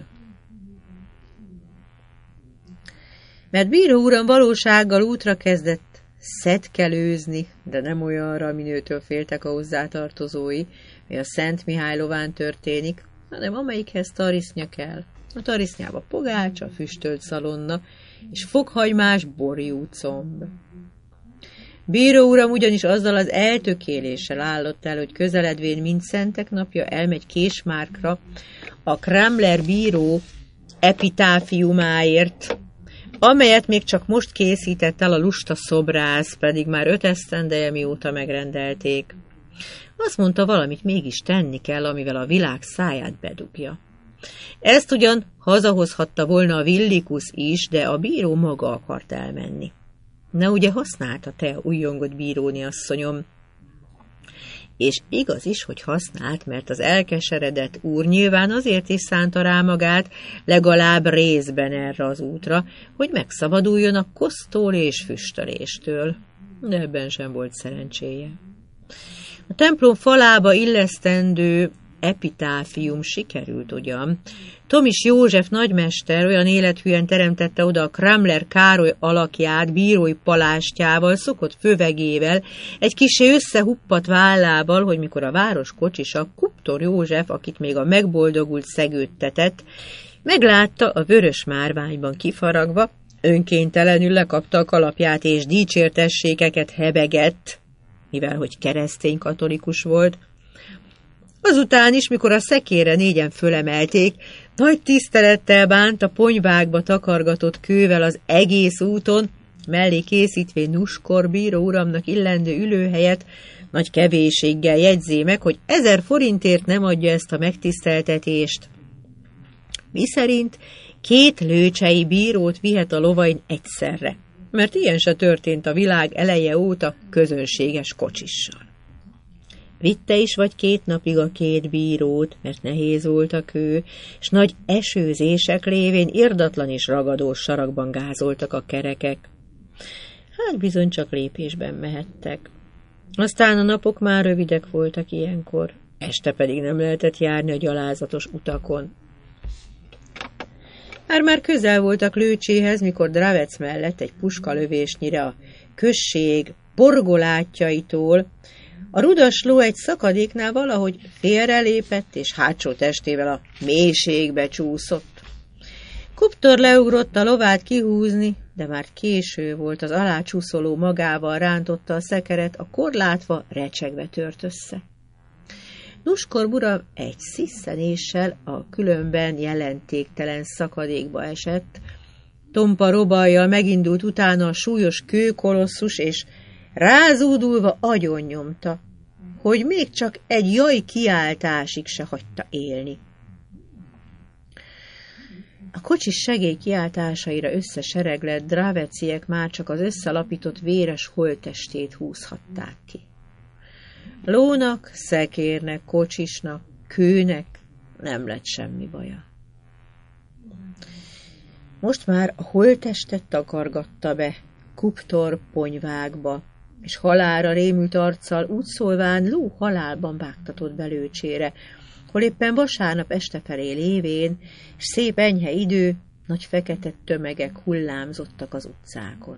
Speaker 1: Mert bíró uram valósággal útra kezdett szedkelőzni, de nem olyanra, minőtől féltek a hozzátartozói, mely a Szent Mihály lován történik, hanem amelyikhez tarisznya kell. A tarisznyába pogácsa, füstölt szalonna és fokhagymás borjú comb. Bíró uram ugyanis azzal az eltökéléssel állott el, hogy közeledvén Mindszentek napja elmegy Késmárkra a Kramler bíró epitáfiumáért, amelyet még csak most készített el a lusta szobrász, pedig már 5 esztendeje mióta megrendelték. Azt mondta, valamit mégis tenni kell, amivel a világ száját bedugja. Ezt ugyan hazahozhatta volna a Villikus is, de a bíró maga akart elmenni. Na ugye használta te, újjongott bíróni asszonyom. És igaz is, hogy használt, mert az elkeseredett úr nyilván azért is szánta rá magát, legalább részben erre az útra, hogy megszabaduljon a kosztól és füstöléstől. De ebben sem volt szerencséje. A templom falába illesztendő epitáfium sikerült ugyan. Tomis József nagymester olyan élethűen teremtette oda a Kramler Károly alakját bírói palástjával, szokott fövegével, egy kissé összehuppat vállával, hogy mikor a város kocsisa Kuptor József, akit még a megboldogult szegődtetett, meglátta a vörös márványban kifaragva, önkéntelenül lekapta a kalapját és dicsértességeket hebegett, mivel hogy keresztény katolikus volt. Azután is, mikor a szekérre négyen fölemelték, nagy tisztelettel bánt a ponyvákba takargatott kővel az egész úton, mellé készítvén Nuskor bíró uramnak illendő ülőhelyet, nagy kevéséggel jegyzé meg, hogy 1000 forintért nem adja ezt a megtiszteltetést. Miszerint 2 lőcsei bírót vihet a lovain egyszerre, mert ilyen se történt a világ eleje óta közönséges kocsissal. Vitte is vagy 2 napig a 2 bírót, mert nehéz volt a kő, s nagy esőzések lévén irdatlan és ragadós sarakban gázoltak a kerekek. Hát bizony csak lépésben mehettek. Aztán a napok már rövidek voltak ilyenkor, este pedig nem lehetett járni a gyalázatos utakon. Már közel voltak Lőcséhez, mikor Dravec mellett egy puskalövésnyire a község borgolátjaitól a rudas ló egy szakadéknál valahogy félrelépett, és hátsó testével a mélységbe csúszott. Kuptor leugrott a lovát kihúzni, de már késő volt, az alácsúszoló magával rántotta a szekeret, a korlátva recsegve tört össze. Nuskor uram egy sziszenéssel a különben jelentéktelen szakadékba esett, tompa robajjal megindult utána a súlyos kőkolosszus, és rázúdulva agyonnyomta, hogy még csak egy jaj kiáltásig se hagyta élni. A kocsis segély kiáltásaira összesereglett draveciek már csak az összelapított véres holttestét húzhatták ki. Lónak, szekérnek, kocsisnak, kőnek nem lett semmi baja. Most már a holttestet takargatta be Kuptor ponyvákba, és halálra rémült arccal úgy szólván ló halálban vágtatott be Lőcsére, hol éppen vasárnap este felé lévén, és szép enyhe idő, nagy fekete tömegek hullámzottak az utcákon.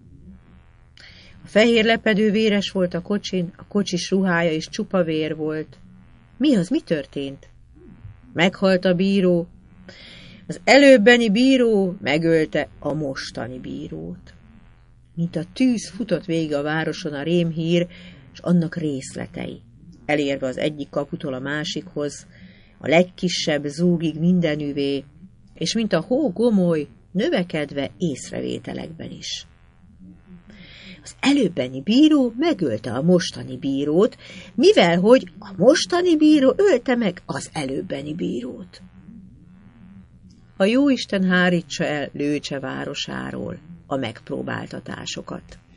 Speaker 1: A fehér lepedő véres volt a kocsin, a kocsis ruhája is csupa vér volt. Mi az, mi történt? Meghalt a bíró. Az előbbeni bíró megölte a mostani bírót. Mint a tűz futott végig a városon a rémhír, és annak részletei, elérve az egyik kaputól a másikhoz, a legkisebb zúgig mindenüvé, és mint a hó gomoly, növekedve észrevételekben is. Az előbbeni bíró megölte a mostani bírót, mivel hogy a mostani bíró ölte meg az előbbeni bírót. A jóisten hárítsa el Lőcse városáról a megpróbáltatásokat.